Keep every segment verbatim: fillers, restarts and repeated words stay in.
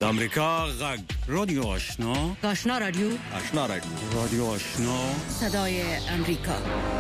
د امریکا غږ رادیو آشنا آشنا رادیو آشنا رادیو رادیو آشنا صدای امریکا.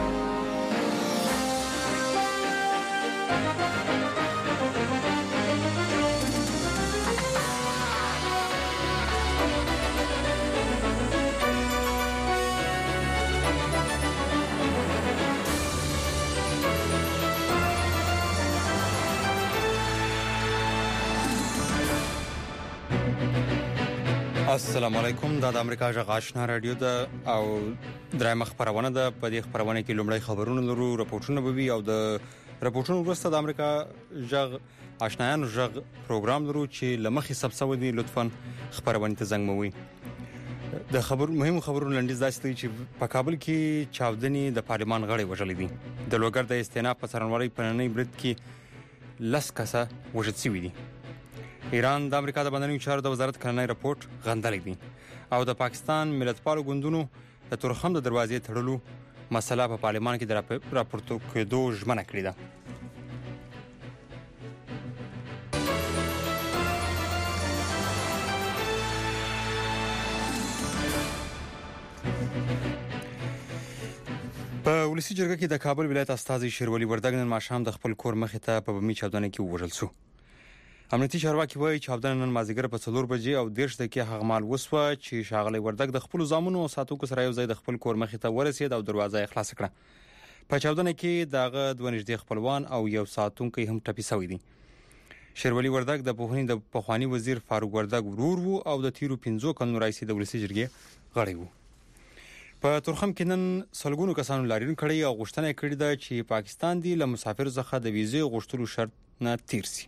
السلام علیکم. دا د امریکا غږ آشنا رادیو ده او درېمه خبرونه ده. په دې خبرونه کې لومړی خبرونه لرو، راپورټونه به وي او د راپورټونو وروسته د امریکا غږ آشنایانو غږ پروګرام لرو چې لمخې سبسو دي. لطفاً خبرونه ته زنګ موي. د خبر مهم خبرونو لنډیز داسې دی چې په کابل کې چاودنې د پارلمان غړي وژل دي. د لوګر د استیناف په څرنوالي په نننۍ برید کې لس کسه وژل شوي دي. ایران د امریکا د بهرنیو چارو د وزارت کلنی راپورټ غندلی دی او د پاکستان ملتپالو ګوندونو د تورخم د دروازې تړلو مسله په پارلمان کې د راپورټو کېدو ژمنه کړې ده. په ولسی جرګه کې د کابل ولایت استازي شیرولی وردګ نن ماښام د خپل کور مخې ته په بمي چاودنه کې وژل شو. امنیتي چارواکي وایي چاودنه نن مازیګر په څلور بجې او دیرش دقیقې هغه مهال وسوه چې ښاغلی وردګ د خپلو زامنو او ساتونکو سره یو ځای د خپل کور مخې ته ورسېد او دروازه یې خلاصه کړه. په چاودنه کې د هغه دوه نږدې خپلوان او یو ساتونکی هم ټپي شوی دی. شیرولی وردګ د پوهنې د پخواني وزیر فاروق وردګ ورور وو او د تیرو پنځو کلونو راهیسې د ولسي جرګې غړی وو. په تورخم کې نن سلګونو کسانو لاریون کړی او غوښتنه یې کړې ده چې پاکستان دی له مسافرو څخه د ویزې غوښتلو شرط نه تیر شي.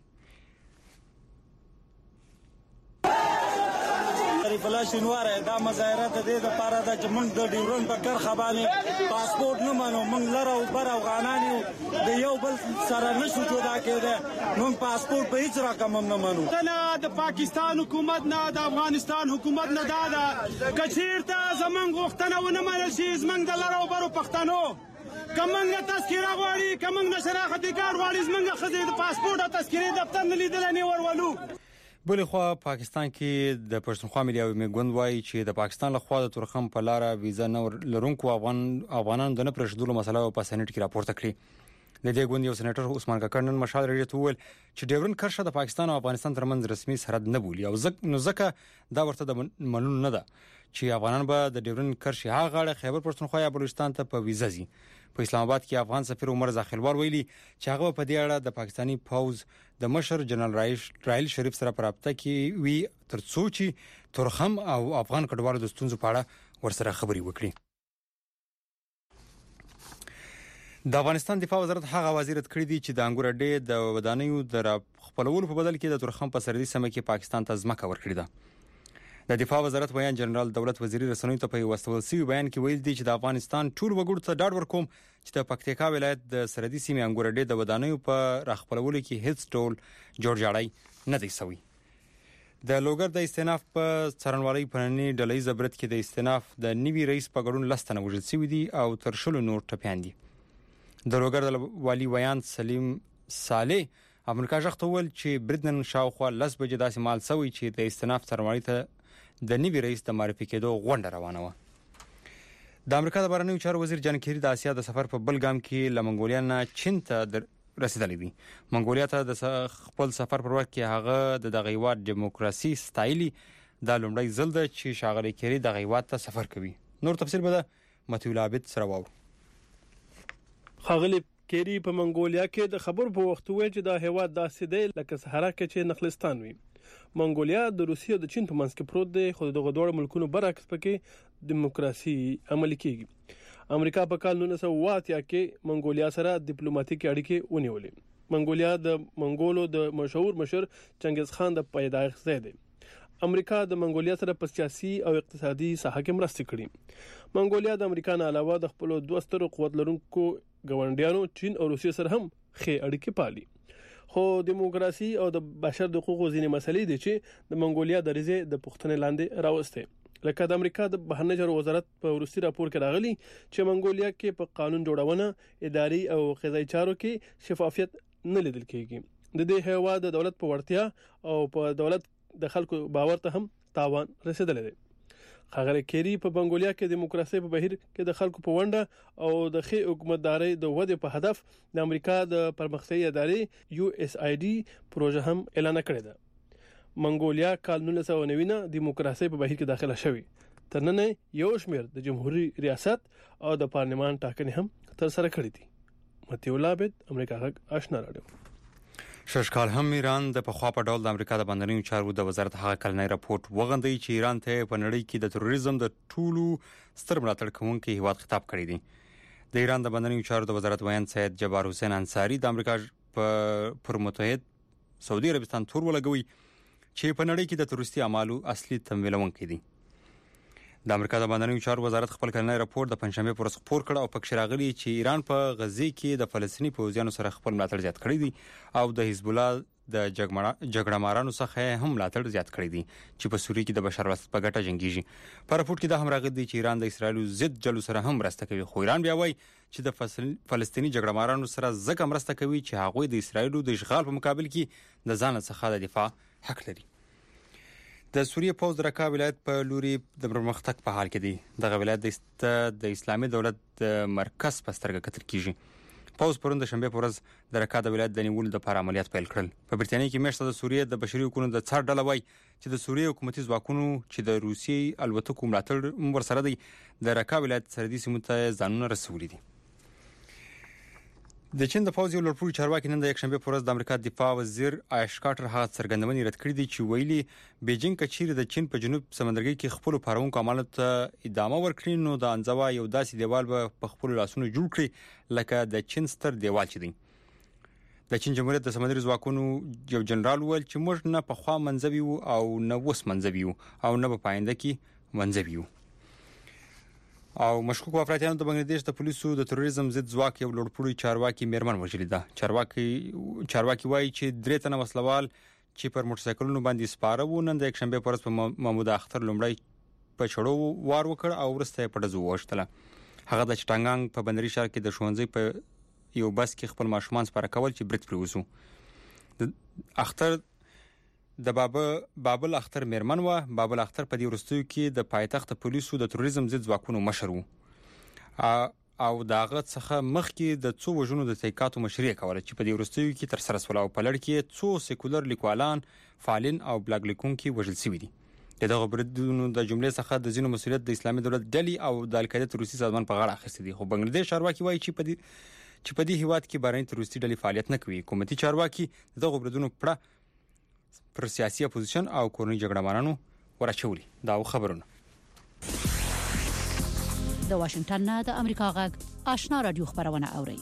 فلاش انواره دا مظاهره د دې لپاره ده چې موږ د ډیورن په کرخه باندې پاسپورت نه منو. موږ لر او بر افغانان یو، د یو بل سره نشو جدا کېدی. موږ پاسپورت په هیڅ رقم هم نه منو. نه د پاکستان حکومت نه د افغانستان حکومت نه دا ده که چېرته زموږ غوښتنه ونه منل شي زموږ د لر او برو پښتنو که موږ نه تذکیره غواړي که موږ نه شناختي کارت غواړي زموږ ښځې د پاسپورت او تذکیرې دفتر نه لیدلی نه ورولو. بلې خوا پاکستان کې د پښتونخوا ملي عوامي ګوند وایي چې د پاکستان لخوا د تورخم په لاره ویزا نه لرونکو افغان افغانانو د نه پرېښودلو مسله په سېنات کې راپورته کړې. د دې ګوند یو سېنیټر عثمان کاکړ نن مشال راډیو ته وویل چې ډیورن کرښه د پاکستان او افغانستان ترمنځ رسمي سرحد نه بولي او ځکه نو ځکه دا ورته د منلو نه ده چې افغانان به د ډیورن کرښې هغه غاړه خیبر پښتونخوا یا بلوچستان ته په ویزا ځي. په اسلام آباد کې افغان سفیر عمر زاخیلوار ویلي چې هغه په دې اړه د پاکستاني پوز د مشر جنرال رائل شریف سره په رابطه کې وی ترڅو چې تورخم او افغان کډوالو د ستونزو په اړه ورسره خبري وکړي. د افغانستان دفاع وزارت هغه وزارت کړی دی چې د انګور اډې د ودانیو د خپلولو په بدل کې د تورخم په سرحدي سیمه کې پاکستان ته ځمکه ورکړې ده. د دفاع وزارت بیان جنرال دولت وزیری رسنیو ته په واستول سوي بیان کې ویل دی چې د افغانستان ټول وګړو ته ډاډ ورکوم چې د پکتیکا ولایت د سرحدي سیمې انګور اډې د ودانیو په راخپلولو کې هیڅ ډول جوړجاړی نه دی شوی. د لوګر د استیناف په څرنوالي په نننۍ ډلهییز برید کې د استیناف د نوي رئیس په ګډون لس تنه وژل شوي دي او تر شلو نور ټپیان دي. د لوګر د والي ویان سلیم صالح امریکا غږ ته وویل چې برید نن شاوخوا لس بجې داسې مهال شوی چې د استیناف څرنوالي ته د نوي رئیس د معرفي کېدو غونډه روانه وه. د امریکا د بهرنیو چارو وزیر جان کیری د اسیا د سفر په بل ګام کې له منګولیا نه چین ته رسیدلی دی. منګولیا ته د خپل سفر پر وخت کې هغه د دغه هیواد ډیموکراسي ستایلي. دا لومړی ځل ده چې ښاغلی کیری دغه هیواد ته سفر کوي. نور تفصیل به د متیول عابد سره واورو. ښاغلی کیری په منګولیا کې د خبرو په وخت وویل چې دا هیواد داسې دی لکه صحرا کې چې نخلستان وي. منګولیا د روسیې او د چین په منځ کې پروت دی خو دغه دوه ملکونو برعکس پکې دیموکراسي عملي کیږي. امریکا په کال نولس سوه اوه اتیا کې منګولیا سره ډیپلوماټیکي اړیکې ونیولې. منګولیا د منګولو د مشهور مشر چنګیز خان د پیدایښت ځای دی. امریکا د منګولیا سره په سیاسي او اقتصادي ساحه کې مرسته کړې. منګولیا د امریکا نه علاوه د خپل دوه سترو قوت لرونکو ګاونډیانو چین او روسیې سره هم ښې اړیکې پالي. خو دیموکراسي او د بشر د حقوقو ځینې مسلې دي چې د منګولیا د ریزې د پښتنې لاندې راوستي. لکه د امریکا د بهرنیو چارو وزارت په وروستي راپور کې راغلي چې منګولیا کې په قانون جوړونه، اداري او قضایي چارو کې شفافیت نه لیدل کېږي. د دې هیواد د دولت په وړتیا او په دولت د خلکو باور ته هم تاوان رسیدلی دی. ښاغلی کیری په منګولیا کې دیموکراسي په بهیر کې د خلکو په ونډه او د ښې حکومتدارۍ د ودې په هدف د امریکا د پرمختیایي ادارې یو اس آی ډي پروژه هم اعلان کړې ده. منګولیا کال نولس سوه نوي نه دیموکراسي په بهیر کې داخله شوی. تر نن یو شمېر د جمهوریت ریاست او د پارلمان ټاکنې هم تر سره کړې دي. متي الله عبد، امریکا غږ آشنا رادیو. ششکال هم ایران د پخوا په ډول د امریکا د بندرونو چارو د وزارت هغه کلنی راپورټ وغندي چې ایران ته په نړۍ کې د تروریزم د ټولو ستر ملاتړ کوونکي هیواد خطاب کړی دی. د ایران د بندرونو چارو د وزارت ویان سید جبار حسین انصاری د امریکا پر متحد سعودي عربستان تور ولګوي چې په نړۍ کې د تروریستي اعمالو اصلي تمویلونکي دي. د امریکا د بندرونو چارو وزارت خپل کلنی راپورټ د پنځشنبه پر ورځ خپور کړ او پکې راغلي چې ایران په غزه کې د فلسطیني پوځیانو سره خپل ملاتړ زیات کړی دی او د حزب الله د جګړه مارانو څخه هم ملاتړ زیات کړی دی چې په سوریه کې د بشار الاسد په ګټه جنگیږي. په راپورټ کې دا هم راغلی دی چې ایران د اسرایل ضد جلو سره هم مرسته کوي، خو ایران بیا وایي چې د فلسطیني جګړه مارانو سره ځکه مرسته کوي چې هغوی د اسرایل د اشغال په مقابل کې د ځان څخه د دفاع حق لري. د سوریه پوز د رکا ولایت په لوري د پرمختګ په حال کې دی. دغه ولایت د اسلامي دولت د مرکز په سترګه کتل کیږي. پوز پرون د شنبه پر ورځ د رکا د ولایت د نیولو لپاره عملیات پیل کړل. په برتانیې کې مېشته د سوریه د بشري حقوقو د څار ډله وای چې د سوریه حکومتي ځواکونو چې د روسیې الوتکو ملاتړ ورسره دی د رکا ولایت سرحدي سیمو ته ځانونه رسولي دي. د چین د پوز یو لوړپوړي چارواکي نن د یک شنبه پر ورځ د امریکا دفاع وزیر آیش کارټر هغه څرګندونې رد کړې دي چې ویلي بیجینګ کچیر د چین په جنوب سمندرګي کې خپل پارونکو عملیاتو ته ادامه ورکړي نو د انزوا یو داسې دیوال به په خپل لاسونو جوړ کړي لکه د چین ستر دیوال چې دی. د چین جمهوریت د سمندري ځواکونو یو جنرال ویل چې موږ نه په خوا منځوي وو او نه وس منځوي وو او نه په پاینده کې منځوي وو. او مشکوک افراطیانو د بنگلاديش د پولیسو د تروریزم ضد ځواک یو لوړپوړي چارواکي میرمن وژلې ده. چارواکي چارواکي وایي چې درې تنه وسلوال چې پر موټر سایکلونو باندې سپاره وو نن د یک شنبه پر ورځ په محمود اختر لومړی په چړو وار وکړ او ورسته په ډزو وشتله. هغه د چټانګانګ په بندري ښار کې د ښوونځي په یو بس کې خپل ماشومان سپاره کول چې برت پریوسو. د اختر د بابا بابل اختر میرمن و. بابل اختر په دې ورستیو کې د پایتخت پولیسو د تروریزم ضد ځواکونو مشر وو او داغه څخه مخکې د څو وژنو د تحقیقاتو مشري کوله چې په دې ورستیو کې تر سره سول او په لړ کې څو سیکولر لیکوالان، فعالین او بلاګ لیکونکي وژل شوي دي. دغه بریدونو د جملې څخه د ځینو مسؤلیت د اسلامي دولت ډلې او د القاعده روسي سازمان په غاړه اخیستي دي. خو بنگلاديش چارواکي وایي چې په دې چې په دې هیواد کې بهرنۍ تروریستي ډلې فعالیت نه کوي. حکومتي چارواکي دغه بریدونو پړه پر سیاسي اپوزیشن او کورنۍ جګړه مارانو ورچولي. دا خبرونه د واشنگټن نه د امریکا غږ آشنا رادیو خبرونه اوري.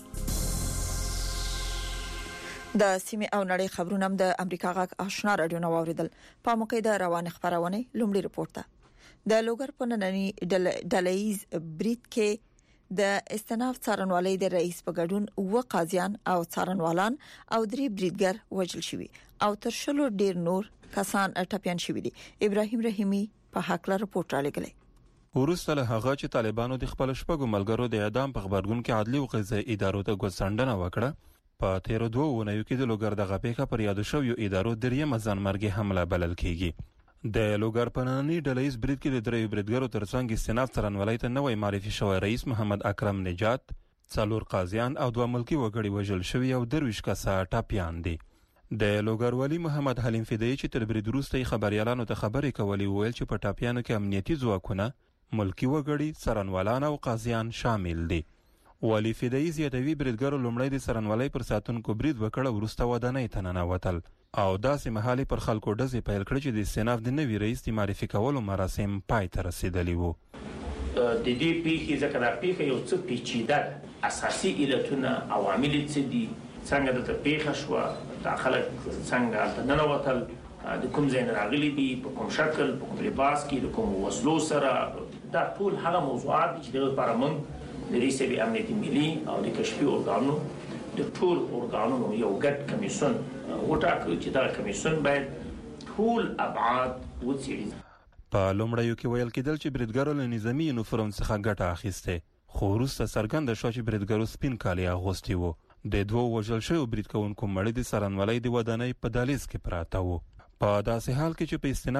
د سیمه او نړۍ خبرونه هم د امریکا غږ آشنا رادیو نو اوریدل. په موقع د روان خبرونه لومړی رپورت ده د لوګر په نننی ډلهیز بریټ کې د استناف څارنوالۍ د رئیس په ګډون و قاضیان او څارنوالان او درې بریډګر وژل شوي او تر شلو ډیر نور کسان ټپيان شوي دي. ابراهيم رحیمي په حق لا رپورت را لګلې. ورسته له هغه چې طالبانو د خپل شپږو ملګرو د اعدام په خبرګون کې عدلي او قضایي ادارو ته ګوسندنه وکړه، په تیر دوه ونیو کې د لوګر د غپېخه پر یاد شو یو ادارو درېمه ځانمرګي حمله بلل کیږي. د لوګر پننی ډلهیز بریټ کې د درې بریډګرو ترڅنګ استناف څارنوالۍ ته نوې معرفي شوی رئیس محمد اکرم نجات، څلور قاضیان او دوه ملکی وګړي وژل شوي او درویش کسه ټپيان دي. د لوګر ولی محمد حلیم فدایی چې تر برید وروسته خبريالانو ته خبرې کولې ویل چې په ټپيانو کې امنیتي ځواکونه، ملکی وګړي، څارنوالان او قاضیان شامل دي. ولی فدایی زیاتوي بریډګرو لومړی د څارنوالۍ پر ساتونکو برید وکړ وروسته ودانۍ ته ننوتل او داسې مهالي پر خلکو ډزې پیل کړې چې د استناف د نوي رئیس د معرفي کولو مراسم پای ته رسیدلي وو. د دې پیښې ځکه دا پیښه یو څه پیچیده اساسي علتونه عوامل څه دي، څنګه د پیښه شو، د خلک څنګه ننوتل، د کوم ځای راغلي دي، په کوم شکل، په کوم لباس کې، د کوم وسلو سره، دا ټول هغه موضوعات چې د لپاره موږ د رئیس امنیتي ملي او د کشفي ارګانو د ټول ارګانونو یو ګډ کمیسیون وټاکل چې دا کمیسیون باید ټول ابعاد وڅېړي. په لومړیو کې ویل کېدل چې بریډګرو له نظامي یونیفورم څخه ګټه اخیسته، خو وروسته څرګنده شوه چې بریډګرو سپین کالي اغوستي وو. د دوو وژل شویو برید کوونکو مړي د څارنوالۍ د ودانۍ په دهلیز کې پراته وو. په داسې حال کې چې په استناد